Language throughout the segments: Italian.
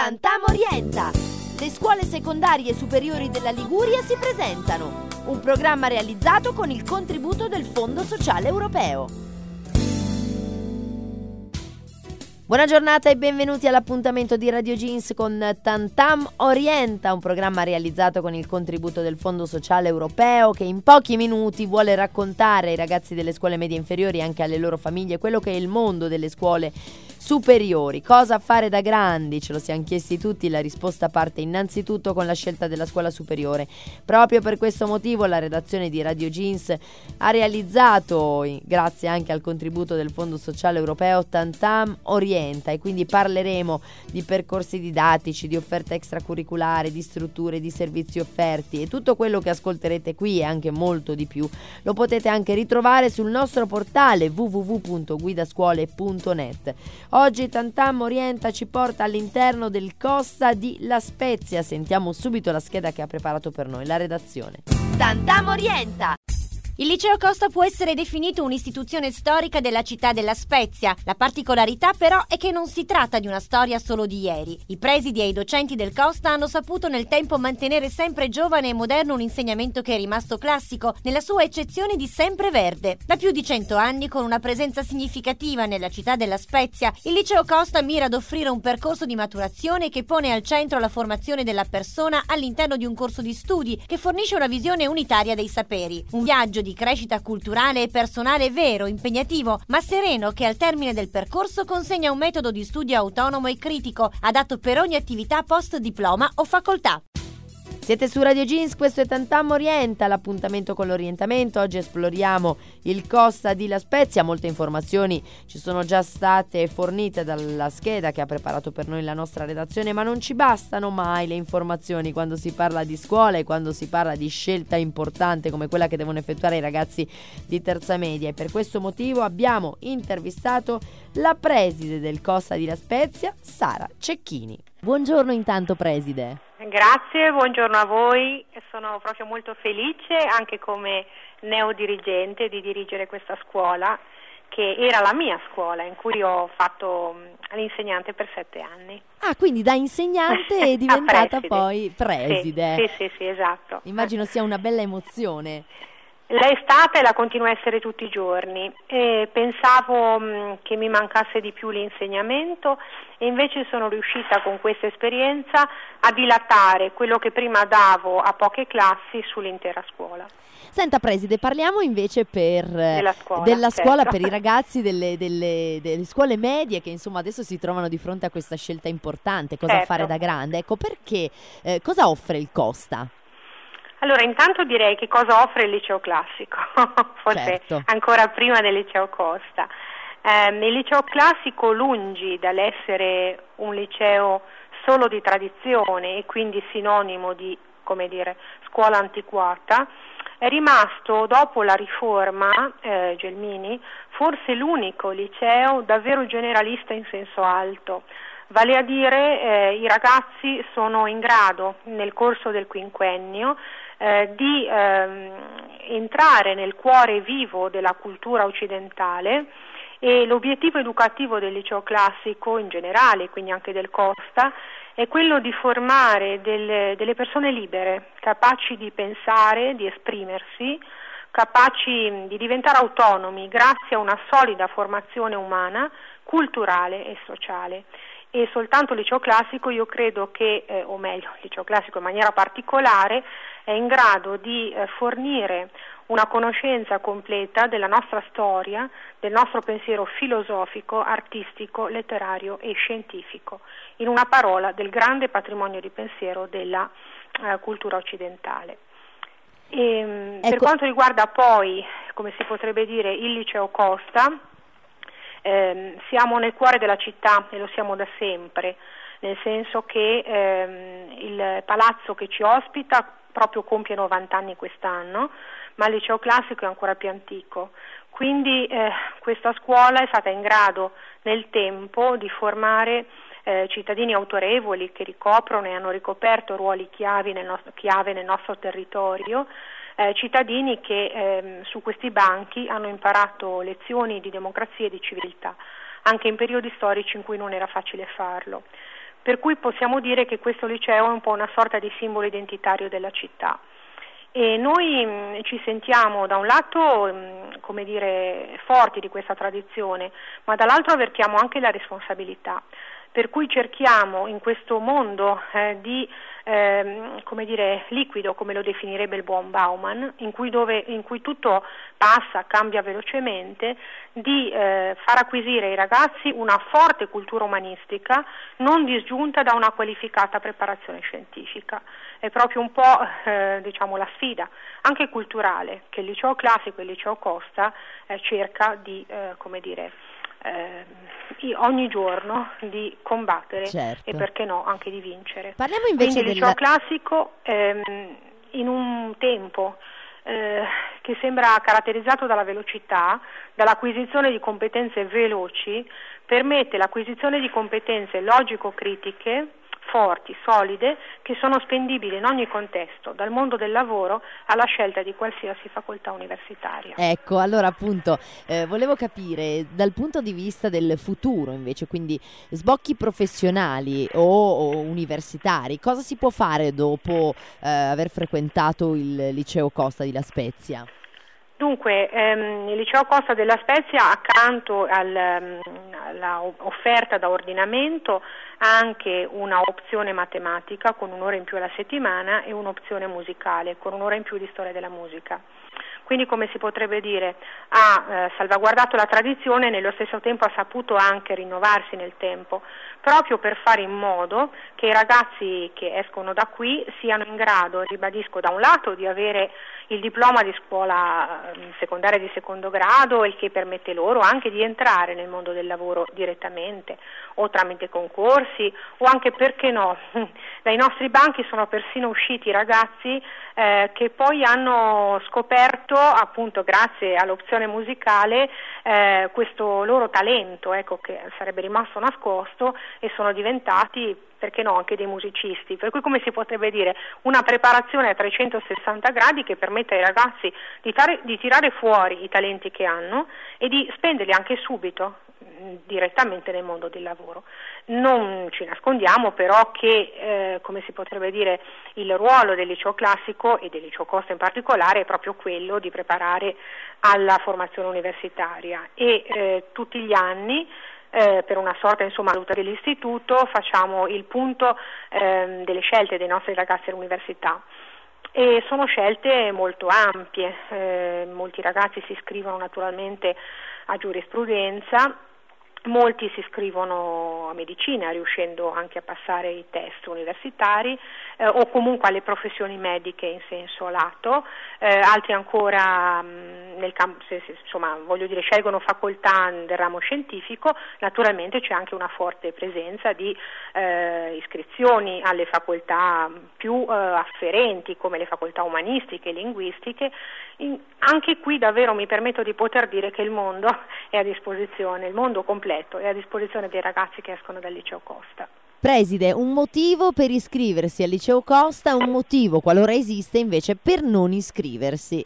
Tantam Orienta! Le scuole secondarie superiori della Liguria si presentano. Un programma realizzato con il contributo del Fondo Sociale Europeo. Buona giornata e benvenuti all'appuntamento di Radio Jeans con Tantam Orienta, un programma realizzato con il contributo del Fondo Sociale Europeo che in pochi minuti vuole raccontare ai ragazzi delle scuole medie inferiori e anche alle loro famiglie quello che è il mondo delle scuole superiori. Cosa fare da grandi? Ce lo siamo chiesti tutti, la risposta parte innanzitutto con la scelta della scuola superiore. Proprio per questo motivo la redazione di Radio Jeans ha realizzato, grazie anche al contributo del Fondo Sociale Europeo, Tantam Orienta, e quindi parleremo di percorsi didattici, di offerta extracurriculare, di strutture, di servizi offerti, e tutto quello che ascolterete qui e anche molto di più lo potete anche ritrovare sul nostro portale www.guidascuole.net. Oggi Tantam Orienta ci porta all'interno del Costa di La Spezia. Sentiamo subito la scheda che ha preparato per noi la redazione. Tantam Orienta! Il liceo Costa può essere definito un'istituzione storica della città della Spezia. La particolarità però è che non si tratta di una storia solo di ieri. I presidi e i docenti del Costa hanno saputo nel tempo mantenere sempre giovane e moderno un insegnamento che è rimasto classico nella sua eccezione di sempreverde. Da più di 100 anni, con una presenza significativa nella città della Spezia, il liceo Costa mira ad offrire un percorso di maturazione che pone al centro la formazione della persona all'interno di un corso di studi che fornisce una visione unitaria dei saperi. Un viaggio di crescita culturale e personale vero, impegnativo, ma sereno, che al termine del percorso consegna un metodo di studio autonomo e critico, adatto per ogni attività post diploma o facoltà. Siete su Radio Jeans, questo è Tantam Orienta, l'appuntamento con l'orientamento. Oggi esploriamo il Costa di La Spezia. Molte informazioni ci sono già state fornite dalla scheda che ha preparato per noi la nostra redazione, ma non ci bastano mai le informazioni quando si parla di scuola e quando si parla di scelta importante come quella che devono effettuare i ragazzi di terza media, e per questo motivo abbiamo intervistato la preside del Costa di La Spezia, Sara Cecchini. Buongiorno intanto, preside. Grazie, buongiorno a voi. Sono proprio molto felice anche come neodirigente di dirigere questa scuola, che era la mia scuola in cui ho fatto l'insegnante per 7 anni. Ah, quindi da insegnante è diventata poi preside. Sì, esatto. Immagino sia una bella emozione. Lei è stata e la continua a essere tutti i giorni. Pensavo che mi mancasse di più l'insegnamento, e invece sono riuscita con questa esperienza a dilatare quello che prima davo a poche classi sull'intera scuola. Senta preside, parliamo invece della scuola per i ragazzi delle scuole medie che insomma adesso si trovano di fronte a questa scelta importante, cosa fare da grande. Ecco, perché cosa offre il Costa? Allora, intanto direi che cosa offre il liceo classico, forse ancora prima del liceo Costa. Il liceo classico, lungi dall'essere un liceo solo di tradizione e quindi sinonimo di, come dire, scuola antiquata, è rimasto dopo la riforma Gelmini forse l'unico liceo davvero generalista in senso alto. Vale a dire i ragazzi sono in grado nel corso del quinquennio di entrare nel cuore vivo della cultura occidentale, e l'obiettivo educativo del liceo classico in generale, quindi anche del Costa, è quello di formare delle persone libere, capaci di pensare, di esprimersi, capaci di diventare autonomi grazie a una solida formazione umana, culturale e sociale. E soltanto il liceo classico, io credo che, o meglio, il liceo classico in maniera particolare, è in grado di fornire una conoscenza completa della nostra storia, del nostro pensiero filosofico, artistico, letterario e scientifico, in una parola del grande patrimonio di pensiero della cultura occidentale. Per quanto riguarda poi, come si potrebbe dire, il liceo Costa, siamo nel cuore della città e lo siamo da sempre, nel senso che il palazzo che ci ospita proprio compie 90 anni quest'anno, ma il liceo classico è ancora più antico. Quindi questa scuola è stata in grado nel tempo di formare cittadini autorevoli che ricoprono e hanno ricoperto ruoli chiave nel nostro territorio, cittadini che su questi banchi hanno imparato lezioni di democrazia e di civiltà, anche in periodi storici in cui non era facile farlo. per cui possiamo dire che questo liceo è un po' una sorta di simbolo identitario della città. E noi ci sentiamo da un lato come dire forti di questa tradizione, ma dall'altro avvertiamo anche la responsabilità, per cui cerchiamo in questo mondo di come dire liquido, come lo definirebbe il buon Bauman, in cui tutto passa, cambia velocemente, di far acquisire ai ragazzi una forte cultura umanistica non disgiunta da una qualificata preparazione scientifica. È proprio un po' diciamo la sfida anche culturale che il liceo classico e il liceo Costa cerca di come dire ogni giorno di combattere, certo, e perché no anche di vincere. Parliamo invece del liceo classico in un tempo che sembra caratterizzato dalla velocità, dall'acquisizione di competenze veloci, permette l'acquisizione di competenze logico-critiche forti, solide, che sono spendibili in ogni contesto, dal mondo del lavoro alla scelta di qualsiasi facoltà universitaria. Ecco, allora appunto volevo capire dal punto di vista del futuro invece, quindi sbocchi professionali o universitari, cosa si può fare dopo aver frequentato il liceo Costa di La Spezia? Dunque, il liceo Costa della Spezia, accanto alla offerta da ordinamento, ha anche una opzione matematica con un'ora in più alla settimana e un'opzione musicale con un'ora in più di storia della musica. Quindi, come si potrebbe dire, ha salvaguardato la tradizione e nello stesso tempo ha saputo anche rinnovarsi nel tempo, proprio per fare in modo che i ragazzi che escono da qui siano in grado, ribadisco, da un lato di avere il diploma di scuola secondaria di secondo grado, il che permette loro anche di entrare nel mondo del lavoro direttamente o tramite concorsi o anche, perché no, dai nostri banchi sono persino usciti ragazzi che poi hanno scoperto, appunto grazie all'opzione musicale, questo loro talento, ecco, che sarebbe rimasto nascosto, e sono diventati, perché no, anche dei musicisti. Per cui, come si potrebbe dire, una preparazione a 360 gradi che permette ai ragazzi di tirare fuori i talenti che hanno e di spenderli anche subito direttamente nel mondo del lavoro. Non ci nascondiamo però che, come si potrebbe dire, il ruolo del liceo classico e del liceo Costa in particolare è proprio quello di preparare alla formazione universitaria e tutti gli anni per una sorta valuta dell'istituto facciamo il punto delle scelte dei nostri ragazzi all'università. E sono scelte molto ampie, molti ragazzi si iscrivono naturalmente a giurisprudenza, molti si iscrivono a medicina riuscendo anche a passare i test universitari o comunque alle professioni mediche in senso lato, altri ancora nel campo, scelgono facoltà del ramo scientifico. Naturalmente c'è anche una forte presenza di iscrizioni alle facoltà più afferenti come le facoltà umanistiche e linguistiche. Anche qui davvero mi permetto di poter dire che il mondo è a disposizione, il mondo completo è a disposizione dei ragazzi che escono dal liceo Costa. Preside, un motivo per iscriversi al liceo Costa, un motivo, qualora esiste, invece per non iscriversi.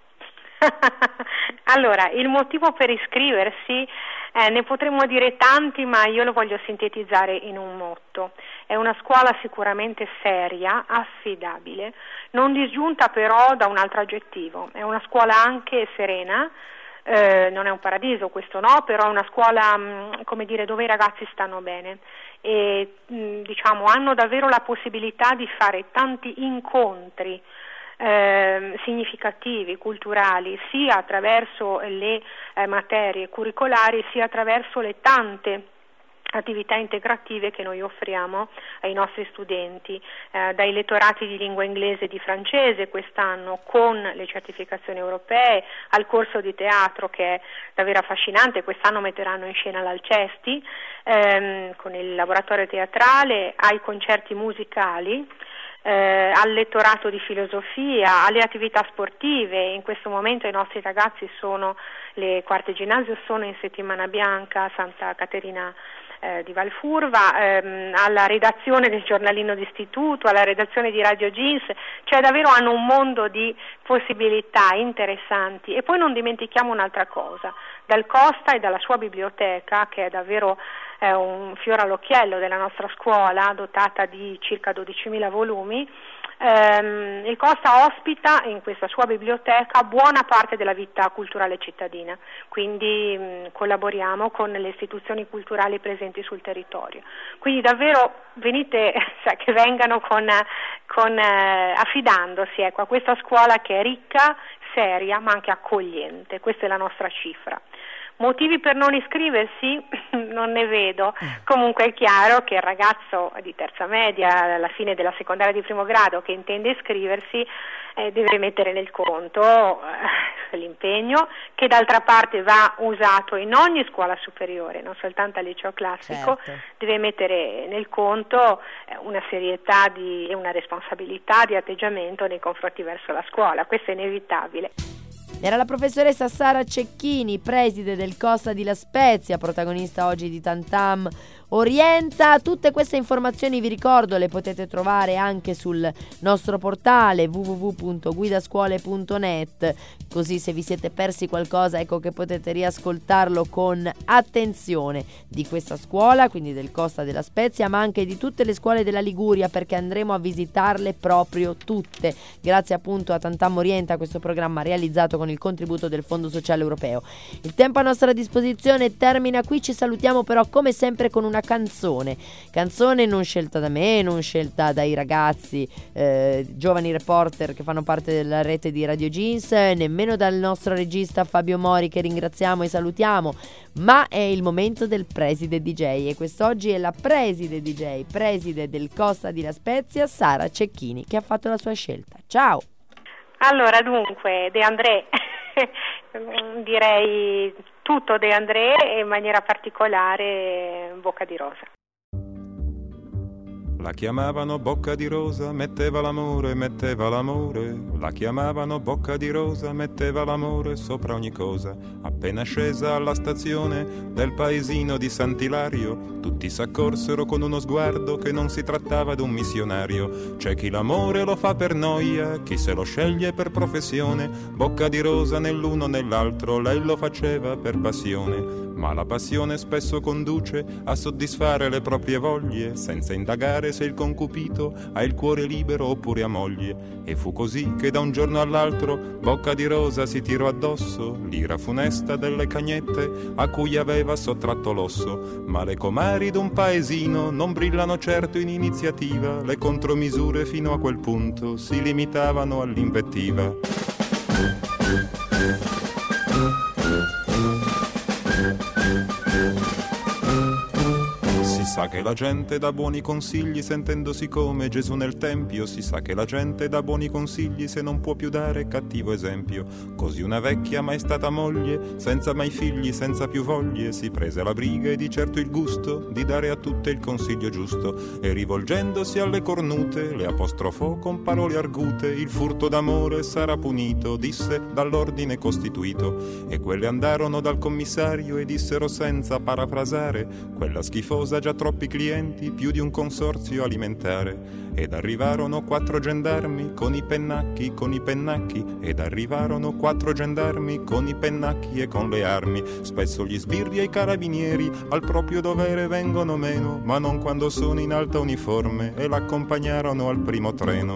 Allora, il motivo per iscriversi ne potremmo dire tanti, ma io lo voglio sintetizzare in un motto. È una scuola sicuramente seria, affidabile, non disgiunta però da un altro aggettivo. È una scuola anche serena, non è un paradiso, questo no, però è una scuola dove i ragazzi stanno bene e hanno davvero la possibilità di fare tanti incontri significativi, culturali, sia attraverso le materie curricolari sia attraverso le tante attività integrative che noi offriamo ai nostri studenti, dai lettorati di lingua inglese e di francese quest'anno con le certificazioni europee, al corso di teatro che è davvero affascinante. Quest'anno metteranno in scena l'Alcesti con il laboratorio teatrale, ai concerti musicali, al lettorato di filosofia, alle attività sportive. In questo momento i nostri ragazzi le quarte ginnasio sono in settimana bianca a Santa Caterina di Valfurva, alla redazione del giornalino d'istituto, alla redazione di Radio Jeans, cioè davvero hanno un mondo di possibilità interessanti. E poi non dimentichiamo un'altra cosa, dal Costa e dalla sua biblioteca, che è davvero un fiore all'occhiello della nostra scuola, dotata di circa 12.000 volumi. Il Costa ospita in questa sua biblioteca buona parte della vita culturale cittadina, quindi collaboriamo con le istituzioni culturali presenti sul territorio. Quindi davvero che vengano affidandosi a questa scuola che è ricca, seria ma anche accogliente. Questa è la nostra cifra. Motivi per non iscriversi? Non ne vedo. Comunque è chiaro che il ragazzo di terza media, alla fine della secondaria di primo grado, che intende iscriversi, deve mettere nel conto l'impegno, che d'altra parte va usato in ogni scuola superiore, non soltanto al liceo classico. Certo. Deve mettere nel conto una serietà e una responsabilità di atteggiamento nei confronti verso la scuola. Questo è inevitabile. Era la professoressa Sara Cecchini, preside del Costa di La Spezia, protagonista oggi di Tantam Orienta. Tutte queste informazioni, vi ricordo, le potete trovare anche sul nostro portale www.guidascuole.net, così se vi siete persi qualcosa, ecco che potete riascoltarlo con attenzione, di questa scuola, quindi del Costa della Spezia, ma anche di tutte le scuole della Liguria, perché andremo a visitarle proprio tutte, grazie appunto a Tantam Orienta, questo programma realizzato con il contributo del Fondo Sociale Europeo. Il tempo a nostra disposizione termina qui, ci salutiamo però come sempre con una canzone non scelta da me, non scelta dai ragazzi giovani reporter che fanno parte della rete di Radio Jeans, nemmeno dal nostro regista Fabio Mori, che ringraziamo e salutiamo, ma è il momento del preside DJ, e quest'oggi è la preside DJ, preside del Costa di La Spezia, Sara Cecchini, che ha fatto la sua scelta. Ciao! Allora, dunque, De André, direi tutto De André, e in maniera particolare Bocca di Rosa. La chiamavano Bocca di Rosa, metteva l'amore, la chiamavano Bocca di Rosa, metteva l'amore sopra ogni cosa. Appena scesa alla stazione del paesino di Sant'Ilario, tutti s'accorsero con uno sguardo che non si trattava d'un missionario. C'è chi l'amore lo fa per noia, chi se lo sceglie per professione. Bocca di Rosa nell'uno nell'altro, lei lo faceva per passione. Ma la passione spesso conduce a soddisfare le proprie voglie, senza indagare se il concupito ha il cuore libero oppure ha moglie. E fu così che da un giorno all'altro Bocca di Rosa si tirò addosso l'ira funesta delle cagnette a cui aveva sottratto l'osso. Ma le comari d'un paesino non brillano certo in iniziativa, le contromisure fino a quel punto si limitavano all'invettiva. Si sa che la gente dà buoni consigli sentendosi come Gesù nel Tempio, si sa che la gente dà buoni consigli se non può più dare cattivo esempio. Così una vecchia mai stata moglie, senza mai figli, senza più voglie, si prese la briga e di certo il gusto di dare a tutte il consiglio giusto, e rivolgendosi alle cornute le apostrofò con parole argute. Il furto d'amore sarà punito, disse, dall'ordine costituito. E quelle andarono dal commissario e dissero senza parafrasare: quella schifosa già troppi clienti, più di un consorzio alimentare. Ed arrivarono 4 gendarmi con i pennacchi, ed arrivarono 4 gendarmi con i pennacchi e con le armi. Spesso gli sbirri e i carabinieri al proprio dovere vengono meno, ma non quando sono in alta uniforme, e l'accompagnarono al primo treno.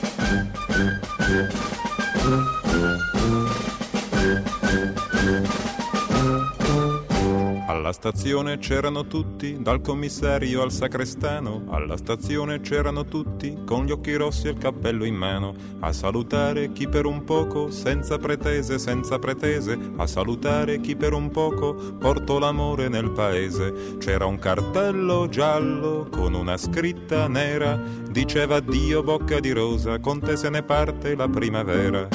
Alla stazione c'erano tutti, dal commissario al sacrestano. Alla stazione c'erano tutti, con gli occhi rossi e il cappello in mano, a salutare chi per un poco, senza pretese, a salutare chi per un poco portò l'amore nel paese. C'era un cartello giallo con una scritta nera, diceva addio Bocca di Rosa, con te se ne parte la primavera.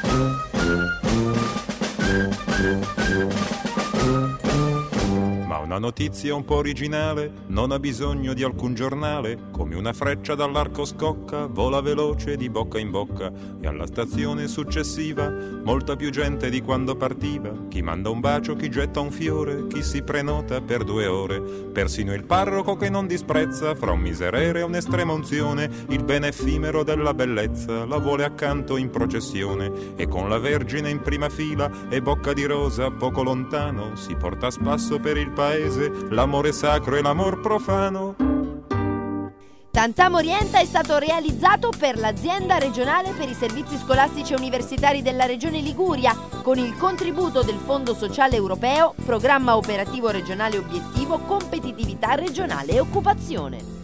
Ma una Una notizia un po' originale, non ha bisogno di alcun giornale, come una freccia dall'arco scocca, vola veloce di bocca in bocca, e alla stazione successiva molta più gente di quando partiva, chi manda un bacio, chi getta un fiore, chi si prenota per 2 ore, persino il parroco che non disprezza, fra un miserere e un'estrema unzione, il bene effimero della bellezza, la vuole accanto in processione, e con la Vergine in prima fila e Bocca di Rosa poco lontano, si porta a spasso per il paese l'amore sacro e l'amor profano. Tantam Orienta è stato realizzato per l'Azienda regionale per i servizi scolastici e universitari della Regione Liguria con il contributo del Fondo Sociale Europeo, Programma Operativo Regionale Obiettivo Competitività Regionale e Occupazione.